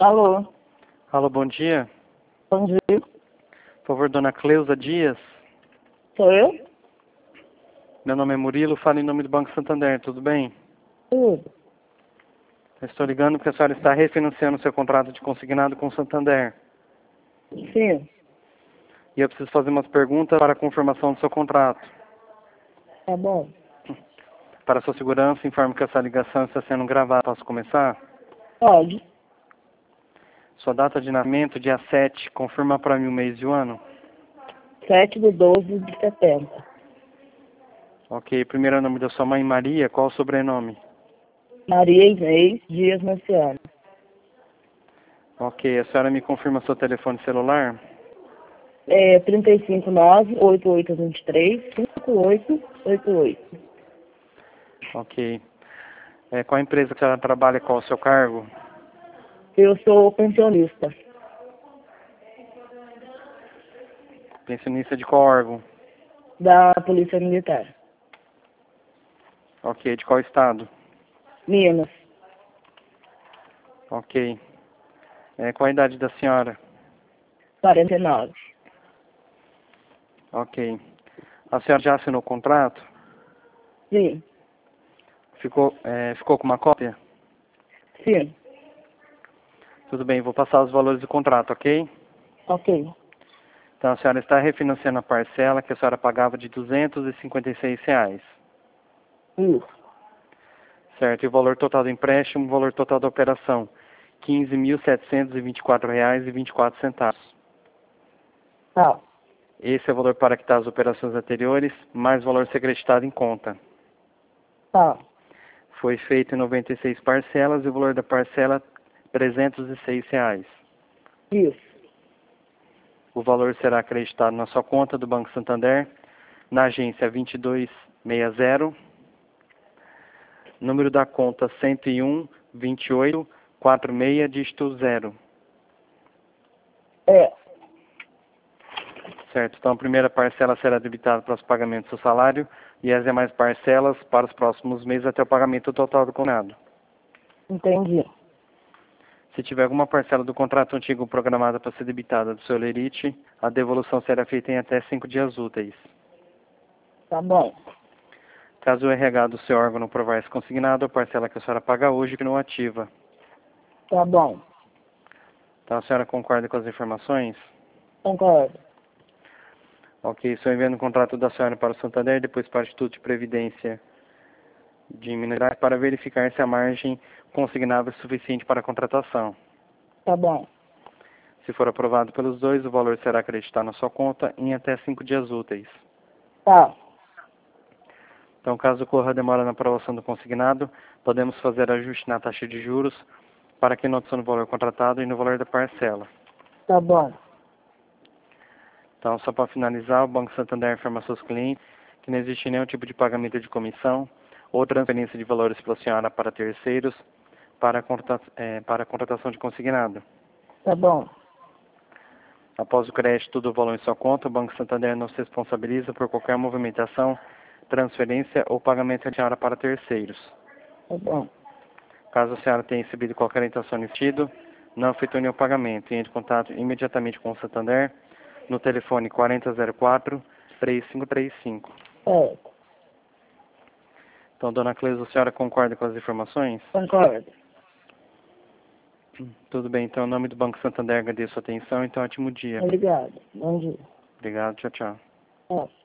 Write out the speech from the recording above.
Alô, Alô, bom dia. bom dia. Por favor, dona Cleusa Dias. Sou eu? Meu nome é Murilo, falo em nome do Banco Santander, tudo bem? Tudo. Eu estou ligando porque a senhora está refinanciando seu contrato de consignado com o Santander. Sim, E eu preciso fazer umas perguntas para a confirmação do seu contrato. tá bom. Para sua segurança, informo que essa ligação está sendo gravada. Posso começar? Pode. Sua data de nascimento, dia 7, confirma para mim o mês e o ano? 7/12/70. Ok, primeiro nome da sua mãe, Maria, qual o sobrenome? Maria Inês Dias Marciano. Ok, a senhora me confirma seu telefone celular? 359-8823-5888. Ok. Qual a empresa que a senhora trabalha, qual o seu cargo? Eu sou pensionista Pensionista de qual órgão? da Polícia Militar. Ok, de qual estado? Minas, Ok. Qual a idade da senhora? 49. Ok. A senhora já assinou o contrato? Sim, Ficou com uma cópia? sim. Tudo bem, vou passar os valores do contrato, ok? Ok. Então a senhora está refinanciando a parcela que a senhora pagava de R$ 256. Isso. Certo, e o valor total do empréstimo, o valor total da operação, R$ 15.724,24. Tá. Esse é o valor para quitar as operações anteriores, mais o valor ser creditado em conta. Tá. Foi feito em 96 parcelas e o valor da parcela R$ 306. Isso. O valor será acreditado na sua conta do Banco Santander, na agência 2260, número da conta 101-28-46, dígito 0. É. Certo, então a primeira parcela será debitada para os pagamentos do salário e as demais parcelas para os próximos meses até o pagamento total do contrato. Entendi. Se tiver alguma parcela do contrato antigo programada para ser debitada do seu lerite, a devolução será feita em até 5 dias úteis. Tá bom. Caso o RH do seu órgão não provar esse consignado, a parcela que a senhora paga hoje que não ativa. Tá bom. Então a senhora concorda com as informações? Concordo. Ok, estou enviando o contrato da senhora para o Santander, depois para o Instituto de Previdência de Minas Gerais para verificar se a margem consignável é suficiente para a contratação. Tá bom. Se for aprovado pelos dois, o valor será acreditado na sua conta em até 5 dias úteis. Tá. Então, caso ocorra demora na aprovação do consignado, podemos fazer ajuste na taxa de juros para que não no valor contratado e no valor da parcela. Tá bom. Então, só para finalizar, o Banco Santander informa aos seus clientes que não existe nenhum tipo de pagamento de comissão ou transferência de valores pela senhora para terceiros para a contratação de consignado. Tá bom. Após o crédito do valor em sua conta, o Banco Santander não se responsabiliza por qualquer movimentação, transferência ou pagamento de senhora para terceiros. Tá bom. Caso a senhora tenha recebido qualquer orientação nesse sentido, não efetue nenhum pagamento e entre em contato imediatamente com o Santander no telefone 4004-3535. É. Então, dona Cleusa, a senhora concorda com as informações? Concordo. Tudo bem, então, em nome do Banco Santander, agradeço a atenção, então, ótimo dia. Obrigado. Bom dia. Obrigado, tchau, tchau. É.